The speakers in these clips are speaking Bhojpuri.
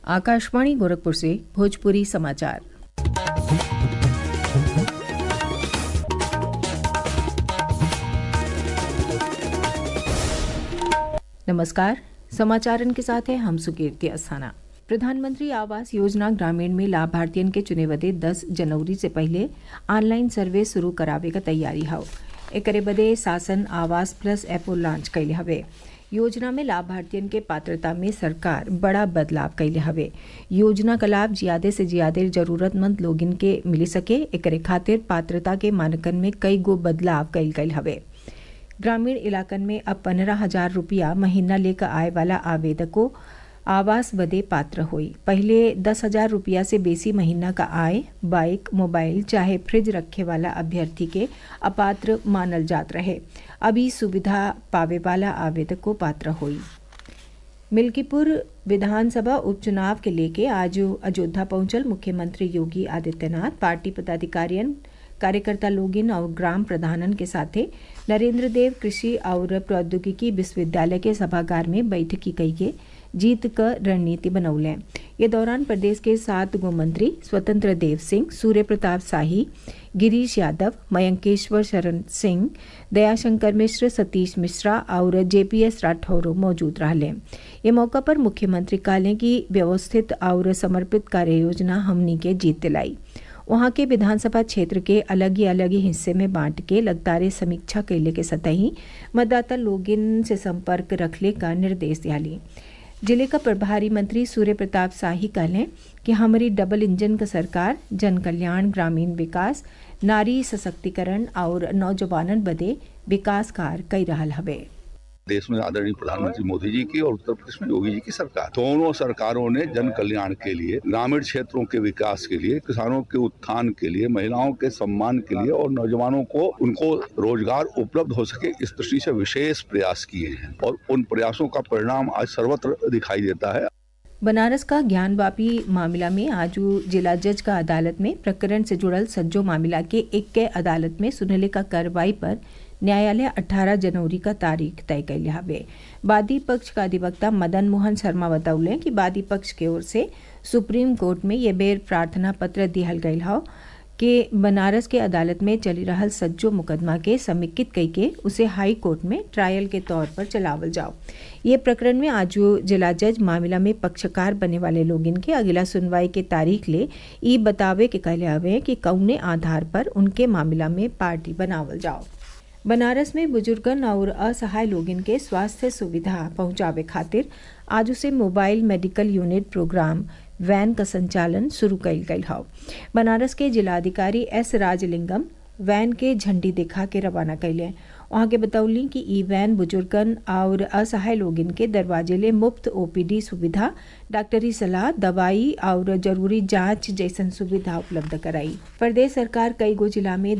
आकाशवाणी गोरखपुर से भोजपुरी समाचार। नमस्कार, समाचारन के साथ है हम सुकीर्ति अस्थाना। प्रधानमंत्री आवास योजना ग्रामीण में लाभार्थियन के चुने बदे 10 जनवरी से पहले ऑनलाइन सर्वे शुरू करावे का तैयारी हौ। एकरे बदे शासन आवास प्लस ऐप लॉन्च कैले हवे। योजना में लाभार्थियन के पात्रता में सरकार बड़ा बदलाव कैले हवे। योजना का लाभ ज्यादा से ज्यादा जरूरतमंद लोगन के मिली सके, एकरे खातिर पात्रता के मानकन में कई गो बदलाव कैल गयल हवे। ग्रामीण इलाकन में अब 15,000 रुपया महीना लेकर आय वाला आवेदकों आवास बदे पात्र हुई। पहले 10,000 रुपया से बेसी महीना का आय, बाइक, मोबाइल चाहे फ्रिज रखे वाला अभ्यर्थी के अपात्र मानल जात रहे। अभी सुविधा पावे वाला आवेदक को पात्र हुई। मिल्कीपुर विधानसभा उपचुनाव के लेके आज अयोध्या पहुंचल मुख्यमंत्री योगी आदित्यनाथ पार्टी पदाधिकारियों, कार्यकर्ता लोगिन और ग्राम प्रधानन के साथे नरेंद्र देव कृषि और प्रौद्योगिकी विश्वविद्यालय के सभागार में बैठकी कई के जीत क रणनीति बनौले। ये दौरान प्रदेश के 7 गो मंत्री स्वतंत्र देव सिंह, सूर्य प्रताप शाही, गिरीश यादव, मयंकेश्वर शरण सिंह, दयाशंकर मिश्र, सतीश मिश्रा और जेपीएस राठौर मौजूद रहले। ये मौका पर मुख्यमंत्री कहले कि व्यवस्थित और समर्पित कार्य योजना हमनी के जीत दिलाई। वहां के विधानसभा क्षेत्र के अलग ही हिस्से में बांट के लगातार समीक्षा कैले के सतही मतदाता लोगिन से संपर्क रखले का निर्देश दियाली। जिले का प्रभारी मंत्री सूर्य प्रताप शाही कहले कि हमारी डबल इंजन का सरकार जन कल्याण, ग्रामीण विकास, नारी सशक्तिकरण और नौजवानन बदे विकास कार्य कई रहल हवे। देश में आदरणीय प्रधानमंत्री मोदी जी की और उत्तर प्रदेश में योगी जी की सरकार, दोनों सरकारों ने जन कल्याण के लिए, ग्रामीण क्षेत्रों के विकास के लिए, किसानों के उत्थान के लिए, महिलाओं के सम्मान के लिए और नौजवानों को उनको रोजगार उपलब्ध हो सके, इस दृष्टि से विशेष प्रयास किए हैं और उन प्रयासों का परिणाम आज सर्वत्र दिखाई देता है। बनारस का ज्ञानवापी मामला में आज जिला जज का अदालत में प्रकरण से जुड़ल सज्जो मामला के एक के अदालत में सुनले का कार्रवाई पर न्यायालय 18 जनवरी का तारीख तय कैले हवे। वादी पक्ष का अधिवक्ता मदन मोहन शर्मा बतौले कि वादी पक्ष के ओर से सुप्रीम कोर्ट में ये बेर प्रार्थना पत्र दिहल गयल हौ कि बनारस के अदालत में चली रहल सज्जो मुकदमा के समेकित कई के उसे हाई कोर्ट में ट्रायल के तौर पर चलावल जाओ। ये प्रकरण में आज जिला जज मामला में पक्षकार बने वाले लोगिन के अगला सुनवाई के तारीख ले ई बतावे के कहले हवे कि कौने आधार पर उनके मामला में पार्टी बनावल जाओ। बनारस में बुजुर्गन और असहाय लोगन के स्वास्थ्य सुविधा पहुंचावे खातिर आज से mobile medical unit program van का संचालन शुरू कैल गयल हौ। बनारस के जिलाधिकारी एस राजलिंगम वैन के झंडी दिखा के रवाना कैले। वहां के बतौली कि ई वैन बुजुर्गन और असहाय लोगन के दरवाजे ले मुफ्त ओपीडी सुविधा, डॉक्टरी सलाह, दवाई और जरूरी जांच जैसन सुविधा उपलब्ध कराई। प्रदेश सरकार कई गो जिला में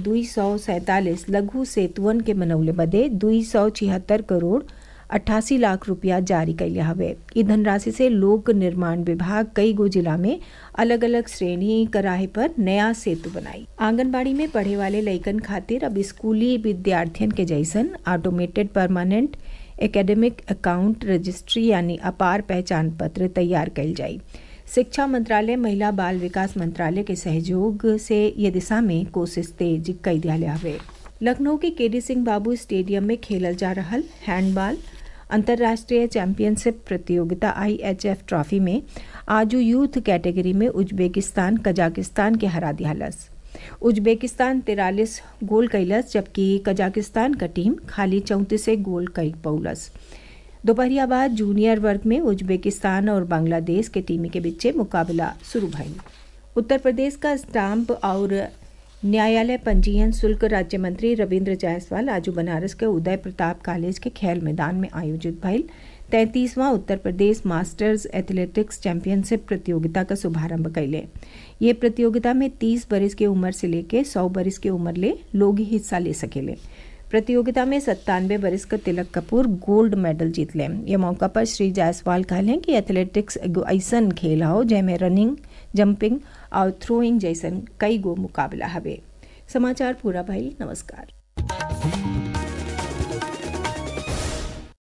247 लघु सेतुअन के बनौले बदे 276 करोड़ 88 लाख रुपया जारी कैले हवे। ई धनराशि से लोक निर्माण विभाग कई गो जिला में अलग अलग श्रेणी कराहे पर नया सेतु बनाई। आंगनबाड़ी में पढ़े वाले लइकन खातिर अब स्कूली विद्यार्थियन के जैसन automated permanent academic account registry यानी अपार पहचान पत्र तैयार कैल जाई। शिक्षा मंत्रालय, महिला बाल विकास मंत्रालय के सहयोग से ये दिशा में कोशिश तेज कई दियाले हवे। लखनऊ के केडी सिंह बाबू स्टेडियम में खेलल जा रहल हैंडबॉल अंतर्राष्ट्रीय चैंपियनशिप प्रतियोगिता IHF ट्रॉफी में आज यूथ कैटेगरी में उज्बेकिस्तान कजाकिस्तान के हरा दियालस। उज्बेकिस्तान 43 गोल कैलस जबकि कजाकिस्तान का टीम खाली 34 गोल कई पौलस। दोपहरिया बाद जूनियर वर्ग में उज्बेकिस्तान और बांग्लादेश के टीम के बीच मुकाबला शुरू भइल। उत्तर प्रदेश का स्टाम्प और न्यायालय पंजीयन शुल्क राज्य मंत्री रविंद्र जायसवाल आज बनारस के उदय प्रताप कॉलेज के खेल मैदान में आयोजित भइल 33वां Uttar Pradesh masters athletics championship प्रतियोगिता का शुभारंभ कैले। ये प्रतियोगिता में 30 बरिस के उम्र से लेके 100 बरिस के उम्र ले लोग हिस्सा ले सकेले। प्रतियोगिता में 97 बरिस का तिलक कपूर गोल्ड मेडल जीत ले। ये मौका पर श्री जायसवाल कहले कि एथलेटिक्स एगो ऐसन खेल हो जैमें रनिंग, जंपिंग और थ्रोइंग जैसन कई गो मुकाबला हवे। समाचार पूरा भइल। नमस्कार।